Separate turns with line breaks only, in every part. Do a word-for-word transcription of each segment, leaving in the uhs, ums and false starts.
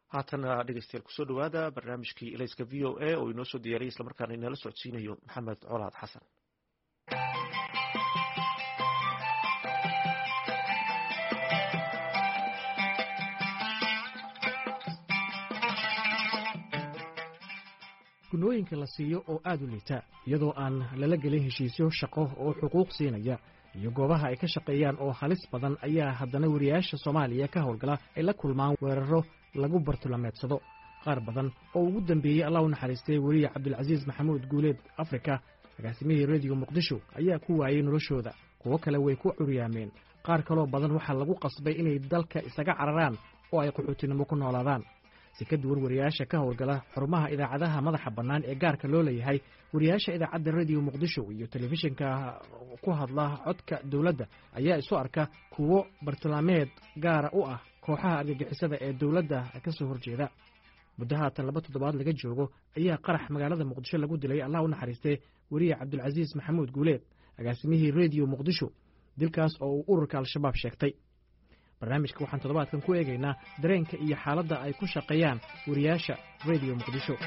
haatana dhegeystayaal kusoo dhawaada barnaamijkii elayska v o a oo inoo soo diyaariyay islamarkaana inala socodsiinayo maxamed colaad xasan.
gunooyinka la siiyo oo aad u liita iyadoo aan lala gelin heshiisyo shaqo oo xuquuq siinaya iyo goobaha ay ka shaqeeyaan oo halis badan ayaa haddana wariyaasha Soomaaliya ka howlgala ay la kulmaan weeraro lagu bartilmaameedsado. qaar badan oo ugu dambeeyay Allah u naxariistay wariye Cabdulcasiis Maxamuud Guuleed Afrika agaasimihii Radio Muqdisho ayaa ku waayay noloshooda, kuwo kale way ku curiyaameen, qaar kaloo badan waxaa lagu qasbay inay dalka isaga cararaan oo ay qaxootinimo ku noolaadaan. si ka duwan wariyaasha ka howlgala xarumaha idaacadaha madaxa bannaan ee gaarka loo leeyahay, wariyaasha idaacadda Radio Muqdisho iyo telefishinka ku hadla codka dawladda ayaa isu arka kuwo bartilmaameed gaar u ah kooxaha argagixisada ee dawladda ka soo horjeeda. muddo haatan laba toddobaad laga joogo ayaa qarax magaalada Muqdisho lagu dilay Allah u naxariistay wariye Cabdulcasiis Maxamuud Guuleed agaasimihii Radio Muqdisho, dilkaas oo uu ururka Al-Shabaab sheegtay. barnaamijka waxaan toddobaadkan ku eegaynaa dareenka iyo xaaladda ay ku shaqeeyaan wariyaasha Radio Muqdisho.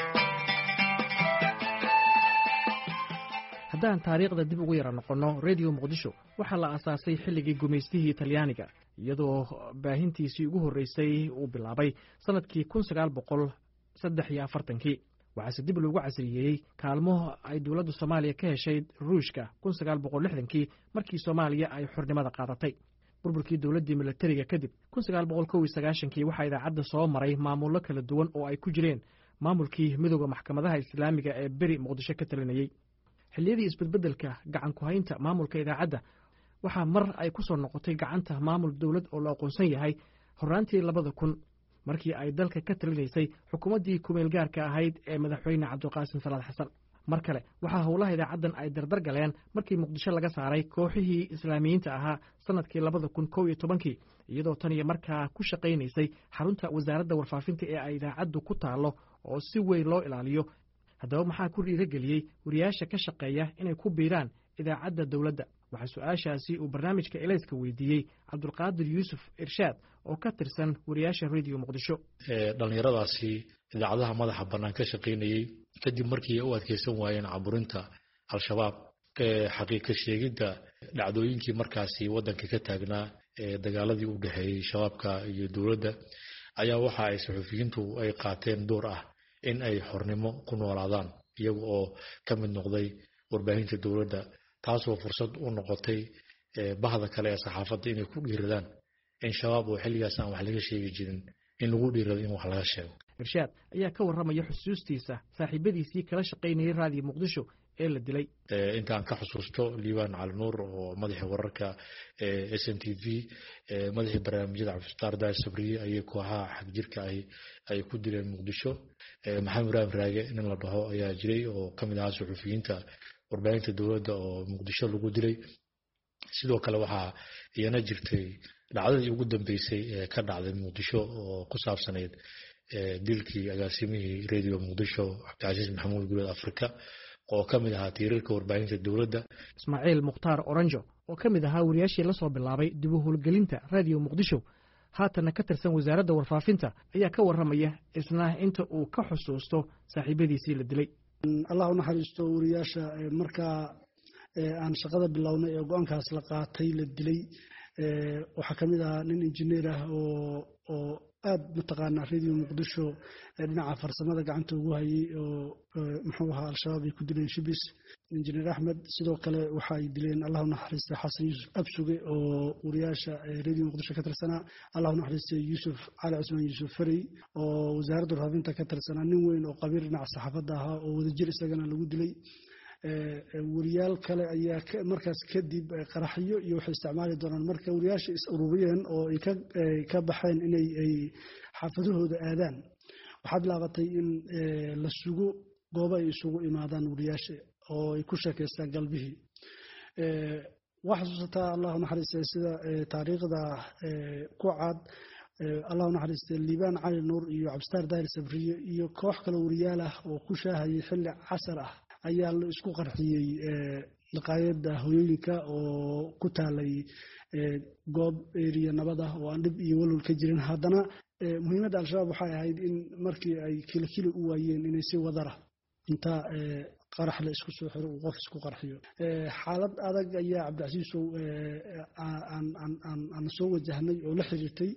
haddaan taariikhda dib ugu yara noqonno, Radio Muqdisho waxaa la aasaasay xilligii gumaystihii Talyaaniga, iyadoo baahintiisii ugu horreysay uu bilaabay sanadkii kun sagaal boqol saddex iyo afartankii. waxaase dib loogu casriyeeyey kaalmo ay dowladda Soomaaliya ka heshay Ruushka kun sagaal boqol lixdankii markii Soomaaliya ay xornimada qaadatay. burburkii dawladdii milatariga kadib kun sagaal boqol kow iyo sagaashankii waxaa idaacadda soo maray maamullo kala duwan oo ay ku jireen maamulkii midowda maxkamadaha islaamiga ee beri Muqdisho ka talinayay. xilliyadii isbedbedelka gacan ku haynta maamulka idaacadda waxaa mar ay ku soo noqotay gacanta maamul dawlad oo la aqoonsan yahay horraantii labada kun markii ay dalka ka talinaysay xukuumaddii kumeel gaarka ahayd ee madaxweyne Cabdiqaasim Salaad Xasan. mar kale waxaa howlaha idaacaddan ay dardar galeen markii Muqdisho laga saaray kooxihii islaamiyiinta ahaa sanadkii labada kun kow iyo tobankii, iyadoo tan iyo markaa ku shaqaynaysay xarunta wasaaradda warfaafinta ee ay idaacaddu ku taalo oo si weyn loo ilaaliyo. haddaba maxaa ku dhiirigeliyey wariyaasha ka shaqeeya inay ku biiraan idaacadda dawladda? waxaa su-aashaasi uu barnaamijka elayska weydiiyey Cabdulqaadir Yuusuf Irshaad oo ka tirsan wariyaasha Radio Muqdisho.
dhalinyaradaasi idaacadaha madaxa bannaan ka shaqaynayay kadib markii u adkeysan waayeen caburinta Al-Shabaab, xaqiiqa sheegidda dhacdooyinkii markaasi waddanka ka taagnaa ee dagaaladii u dhaxeeyay shabaabka iyo dawladda, ayaa waxa ay saxufiyiintu ay qaateen door ah in ay xornimo ku noolaadaan iyaga oo ka mid noqday warbaahinta dawladda, taasoo fursad u noqotay bahda kale ee saxaafadda inay ku dhiiradaan in shabaab oo xilligaas aan wax laga sheegi jirin in lagu dhiirado in wax laga sheego.
Irshaad ayaa ka warramaya xusuustiisa saaxiibadiisii kala shaqaynayay Radio Muqdisho ee la dilay.
intaan ka xusuusto Liibaan Cali Nuur oo madaxii wararka S N T V, madaxii barnaamijyada Cabdisataar Daahir Sabriye ayay kooxaha xag jirka ay ay ku dileen Muqdisho. Maxamed Ibraahim Raage nin la dhaho ayaa jiray oo ka mid ahaa saxufiyiinta warbaahinta dawladda oo Muqdisho lagu dilay. sidoo kale waxaa iyana jirtay dhacdadii ugu dambeysay ee ka dhacday Muqdisho oo ku saabsaneyd dilkii agaasimihii Radio Muqdisho Cabdulcasiis Maxamuud Guuleed Afrika oo ka mid ahaa tiirarka warbaahinta dawladda.
Ismaaciil Mukhtaar Oranjo oo ka mid ahaa wariyaashii la soo bilaabay dib u howlgelinta Radio Muqdisho haatana ka tirsan wasaaradda warfaafinta ayaa ka warramaya isna inta uu ka xusuusto saaxiibadiisii la dilay.
Allah u naxariisto wariyaasha markaa aan shaqada bilownay ee go'aankaas la qaatay la dilay waxa kamid ah nin injineer ah oo oo aad mataqaana Radio Muqdisho dhinaca farsamada gacanta ugu hayay oo muxuu ahaa Al-Shabaab ay ku dileen Shibis injineer Ahmed. sidoo kale waxa ay dileen Allah u naxariisto Xasan Yuusuf Absuge oo wariyaasha Radio Muqdisho ka tirsanaa. Allah u naxariisto Yuusuf Cali Cusmaan Yuusuf Fari oo wasaaradda warfaafinta ka tirsanaa, nin weyn oo qabiir dhinaca saxaafadda ahaa oo wadajir isagana lagu dilay. wariyaal kale ayaa markaas kadib qaraxyo iyo waxay isticmaali doonaan marka wariyaasha is ururiyeen oo ay ka ka baxeen inay ay xaafadahooda aadaan. waxaa bilaabatay in la sugo goobo ay isugu imaadaan wariyaasha oo ay ku sheekaystaan galbihii. waxa xasuusataa Allah u naxariistay sida taariikhda ku cad Allah u naxariistay Liibaan Cali Nuur iyo Cabdisataar Daahir Sabriye iyo koox kale wariyaal ah oo ku shaahayay xilli casar ah ayaa la isku qarxiyay dhaqaayada hooyooyinka oo ku taalay goob eriya nabad ah oo aan dhib iyo walwal ka jirin. haddana muhiimadda al-shabaab waxay ahayd in markii ay kila kili u waayeen inay si wadara inta qarax la isku soo xiro uu qof isku qarxiyo. xaalad adag ayaa cabdicasiisow aan soo wajahnay oo la xiriirtay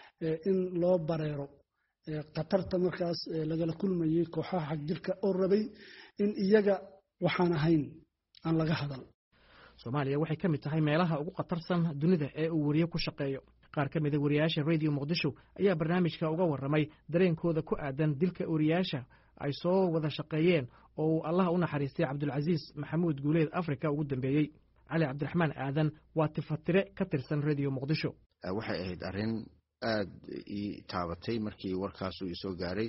in loo bareero khatarta markaas lagala kulmayay kooxaha xagjirka oo rabay in iyaga waxaan ahayn aan laga hadal.
soomaaliya waxay ka mid tahay meelaha ugu khatarsan dunida ee uu wariye ku shaqeeyo. qaar ka mid a wariyaasha radio muqdisho ayaa barnaamijka uga warramay dareenkooda ku aadan dilka wariyaasha ay soo wada shaqeeyeen oo uu allah u naxariistay cabdulcasiis maxamuud guuleed africa ugu dambeeyey. cali cabdiraxmaan aadan waa tifatire ka tirsan radio muqdisho.
waxay ahayd arrin aad ii taabatay markii warkaasuu isoo gaaray.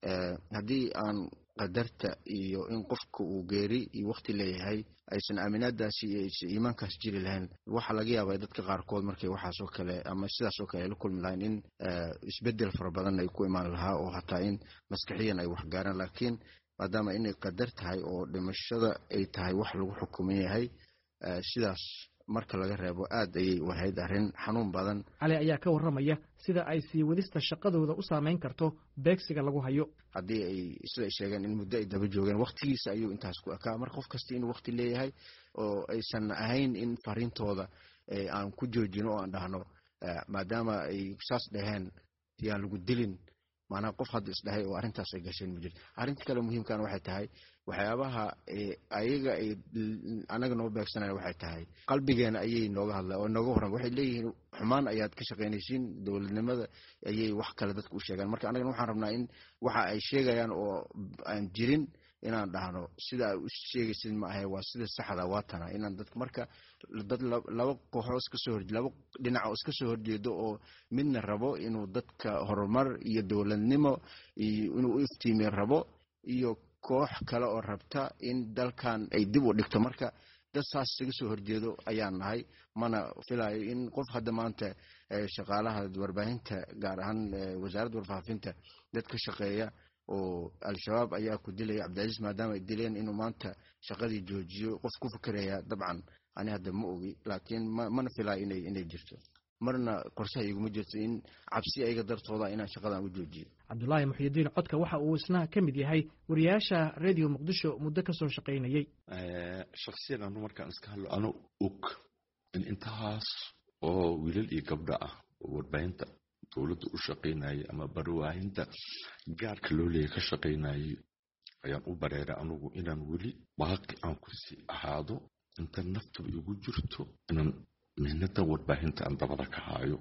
haddii aan qadarta iyo in qofka uu geeri iyo waqti leeyahay aysan aaminaadaasi iyo iimaankaas jiri lahayn, waxaa laga yaabaa dadka qaarkood markay waxaasoo kale ama sidaasoo kale la kulmi lahayn in isbedel fara badan ay ku imaan lahaa oo hataa in maskaxiyan ay waxgaaraan. laakiin maadaama inay qadar tahay oo dhimashada ay tahay wax lagu xukuman yahay, sidaas marka laga reebo aad ayay wahayd arrin xanuun badan.
cali ayaa ka warramaya sida ay sii wadista shaqadooda u saameyn karto beegsiga lagu hayo.
haddii ay sida ay sheegeen in muddo ay daba joogeen, waqtigiisa ayuu intaas ku ekaa. marka qof kasta inuu waqti leeyahay oo aysan ahayn in fariintooda aan ku joojino oo aan dhahno maadaama ay saas dhaheen yaan lagu dilin, maanaa qof hadda isdhahay oo arrintaas ay gasheen ma jirto. arrinta kale muhiimkan waxay tahay waxyaabaha ayaga ay anaga noo beegsanaya waxay tahay qalbigeena ayay nooga hadla oo nooga warran. waxay leeyihiin xumaan ayaad ka shaqaynaysiin, dowladnimada ayay wax kale dadka u sheegaan. marka anagana waxaan rabnaa in waxa ay sheegayaan oo aan jirin inaan dhahno sida ay u sheegaysid ma ahay, waa sida saxda waa tana. inaan dadka marka dad laba kooxo iska soo horjeedo, laba dhinac oo iska soo horjeedo oo midna rabo inuu dadka horumar iyo dowladnimo iyo inuu u iftiimiyo rabo, iyo koox kale oo rabta in dalkan ay dib u dhigto. marka dad saas isaga soo horjeedo ayaan nahay. mana filayo in qof hadda maanta shaqaalaha warbaahinta gaar ahaan wasaaradda warfaafinta dad ka shaqeeya oo al-shabaab ayaa ku dilaya cabdicasiis maadaama ay dileen inuu maanta shaqadii joojiyo qof ku fikeraya. dabcan ani hadda ma ogi, laakiin mana filayo inay inay jirto. marna qorshaha iguma jirto in cabsi ayaga dartooda inaan shaqadan u joojiyo.
cabdulaahi muxyidiin codka waxa uu isna ka mid yahay wariyaasha radio muqdisho muddo ka soo shaqaynayay.
shakhsiyan anu markaan iska hadlo ano og in intahaas oo wiilal iyo gabdho ah oo warbaahinta dowladda u shaqaynayay ama barwaahinta gaarka loo leeyahay ka shaqaynayay ayaan u bareeray anugu inaan weli baaqi aan ku sii ahaado inta naftaba igu jirto inaan mihnadan warbaahinta aan dabada ka haayo.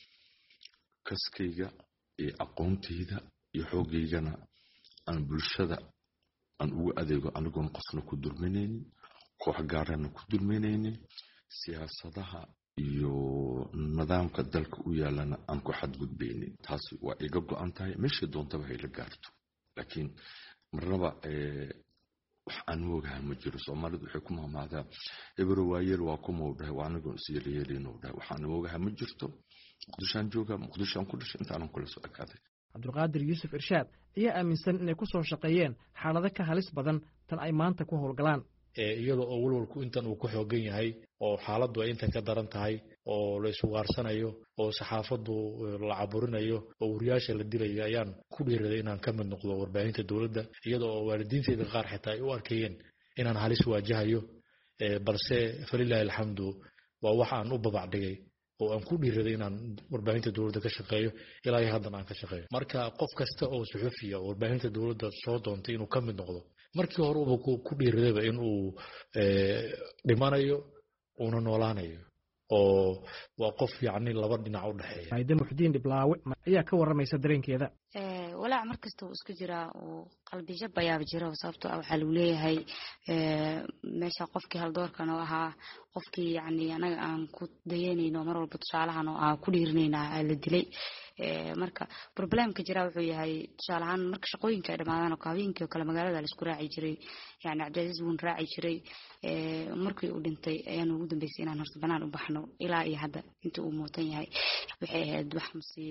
kaskayga iyo aqoontayda iyo xoogaygana aan bulshada aan ugu adeego anigoon qofna ku dulminaynin, koox gaarana ku dulminaynin, siyaasadaha iyo nidaamka dalka u yaalana aan ku xadgudbaynin. taasi waa iga go-an tahay meesha doontaba hayla gaarto. laakiin marnaba wax aan moogaha ma jiro. soomaalidu waxay ku mahmaadaa ebero waayeel waa kuma u dhahay, waa anigoon isyeelayeelin u dhahay. waxaan moogaha ma jirto. muqdishoaan jooga, muqdishoaan ku dhashay, intaanan kula soo ekaaday.
cabdulqaadir yuusuf irshaad ayaa aaminsan inay ku soo shaqeeyeen xaalado ka halis badan tan ay maanta ku howlgalaan.
iyadoo oo walwalku intan uu ku xoogan yahay oo xaaladdu ay intan ka daran tahay oo la isugaarsanayo oo saxaafaddu la caburinayo oo wariyaasha la dilayo ayaan ku dhiiraday inaan ka mid noqdo warbaahinta dowladda, iyadoo oo waalidiinteyda qaar xitaa ay u arkayeen inaan halis waajahayo. balse falilaahi alxamdu waa wax aan u babacdhigay oo aan ku dhiiraday inaan warbaahinta dowladda ka shaqeeyo ilaa iyo haddana aan ka shaqeeyo. marka qof kasta oo suxufiya oo warbaahinta dowladda soo doontay inuu ka mid noqdo, markii hore uba ku dhiiradayba in uu dhimanayo uuna noolaanayo oo waa qof yacni laba dhinac u dhexeeya.
maayda muxdiin dhiblaawe ayaa ka warramaysa dareenkeeda.
walaac mar kasta uu isku jiraa oo qalbi jab ayaaba jira, sababtoo ah waxaa lagu leeyahay meesha qofkii haldoorkan oo ahaa qofkii yacni anaga aan ku dayanayno mar walba tusaalahan oo aan ku dhiirinaynaa la dilay. marka problemka jira wuxuu yahay tusaale ahaan marka shaqooyinka ay dhamaadaan oo habeenkii oo kale magaalada la isku raaci jiray, yani cabdicasiis wuun raaci jiray. markii uu dhintay ayaan ugu dambeysay inaan horta banaan u baxno ilaa iyo hadda inta uu muutan yahay. waxay ahayd wax musiibo ah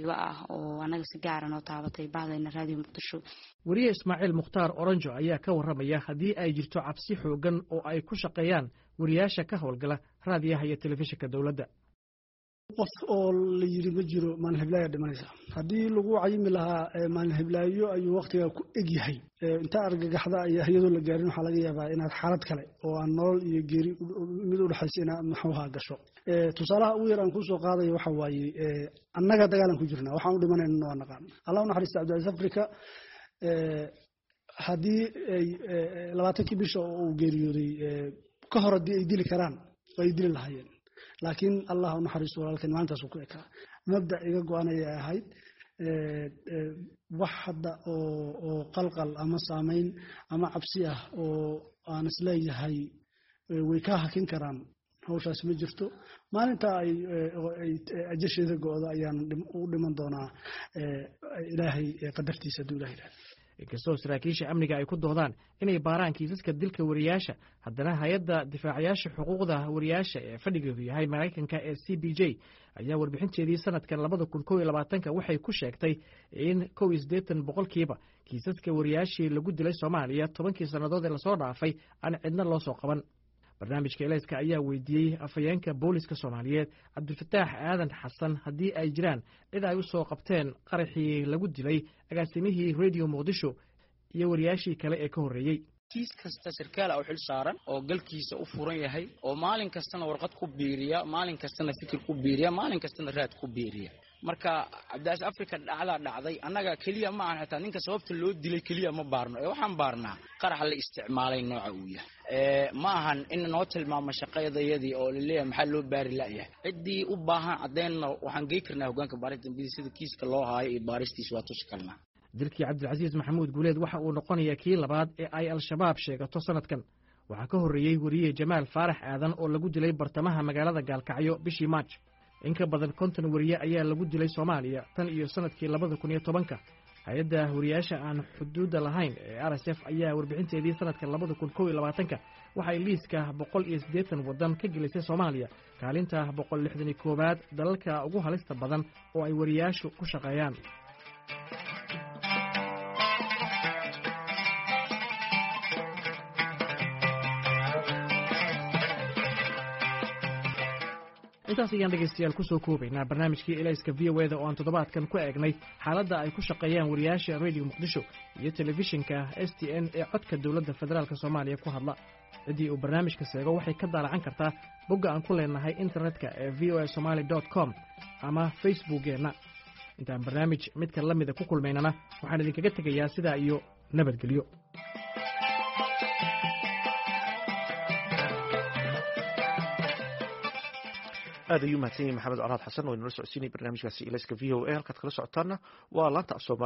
oo anaga si gaar ah noo taabatay bahdayna raadiyo muqdisho.
wariye Ismaaciil Mukhtaar Oranjo ayaa ka warramaya haddii ay jirto cabsi xoogan oo ay ku shaqeeyaan wariyaasha ka howlgala raadiyaha iyo telefishinka dowladda.
qof oo la yiri ma jiro maalin hiblaayo dhimanaysa haddii lagu cayimi lahaa maalin hiblaayo ayuu waqtiga ku eg yahay inta argagaxda iyo iyadoo la gaarin waxa laga yaabaa inaad xaalad kale oo aan nolol iyo geeri mid u dhaxaysa inaad maxuuha gasho tusaalaha ugu yar aan ku soo qaadayo waxa waaye annaga dagaalan ku jirnaa waxaan u dhimanayna waa naqaan allah naxariista Cabdulaziz Afrika haddii ay labaatankii bisha uu geeriyooday ka hor haddii ay dili karaan way dili lahaayeen laakiin allah u naxariisto walaalkan maantaas ku ekaa mabda iga go'anaya ahayd wax hadda oo oo qalqal ama saameyn ama cabsi ah oo aan isleeyahay way ka hakin karaan hawshaas ma jirto maalinta ay ajasheeda go'do ayaan u dhiman doonaa ilaahay qadartiisa duu ilaahay
inkastoo saraakiisha amniga ay ku doodaan inay baaraan kiisaska dilka wariyaasha haddana hay-adda difaacayaasha xuquuqda wariyaasha ee fadhigeedu yahay maraykanka ee C B J ayaa warbixinteedii sanadkan labada kun kow iyo labaatanka waxay ku sheegtay in kow iyo siddeetan boqolkiiba kiisaska wariyaashii lagu dilay Soomaaliya tobankii sannadood ee lasoo dhaafay aan cidna loo soo qaban. barnaamijka Elayska ayaa weydiiyey afayeenka booliska Soomaaliyeed Cabdifataax Aadan Xasan haddii ay jiraan cid ay u soo qabteen qaraxii lagu dilay agaasimihii Radio Muqdisho iyo wariyaashii kale ee ka horreeyey.
kiis kasta sarkaal ah oo xil saaran oo galkiisa u furan yahay oo maalin kastana warqad ku biiriya maalin kastana fikir ku biiriya maalin kastana raad ku biiriya marka Cabdulaziz Afrika dhacda dhacday annaga kaliya ma aan xitaa ninka sababta loo dilay kaliya ma baarno ee waxaan baarnaa qarax la isticmaalay nooca uu yahay ee ma ahan in noo tilmaamo shaqadeedii oo leeyahay maxaa loo baari laayahay cidii u baahan cadeynna waxaan geey karnaa hoggaanka baarista sida kiiska loo haayo iyo baaristiisa waa tusi karnaa.
dilkii Cabdulaziz Maxamuud Guuleed waxa uu noqonayaa kii labaad ee ay al-shabaab sheegato sanadkan waxaa ka horreeyey wariye Jamaal Faarax Aadan oo lagu dilay bartamaha magaalada Gaalkacyo bishii March. in ka badan konton wariye ayaa lagu dilay Soomaaliya tan iyo sanadkii labada kun iyo tobanka. hay-adda wariyaasha aan xuduudda lahayn ee R S F ayaa warbixinteedii sanadkan labada kun kow iyo labaatanka waxay liiska boqol iyo siddeetan waddan ka gelisay Soomaaliya kaalinta boqol lixdan iyo koowaad dalalka ugu halista badan oo ay wariyaashu ku shaqeeyaan. intaas ayaan dhegaystayaal ku soo koobaynaa barnaamijkii Elayska V O A da oo aan toddobaadkan ku eegnay xaaladda ay ku shaqeeyaan wariyaasha Radio Muqdisho iyo telefishinka S T N ee codka dowladda federaalka Soomaaliya ku hadla. cidii uu barnaamijka seego waxay ka daalacan kartaa bogga aan ku leenahay internetka ee v o a somali dot com ama facebookeenna. intaan barnaamij midka la mida ku kulmaynana waxaan idinkaga tegayaa sidaa iyo nabadgelyo.
aad ayuu mahadsan yahay maxamed colaad xasan oo inala socodsiinay barnaamijkaasi Elayska V O A halkaad kala socotaana waa laanta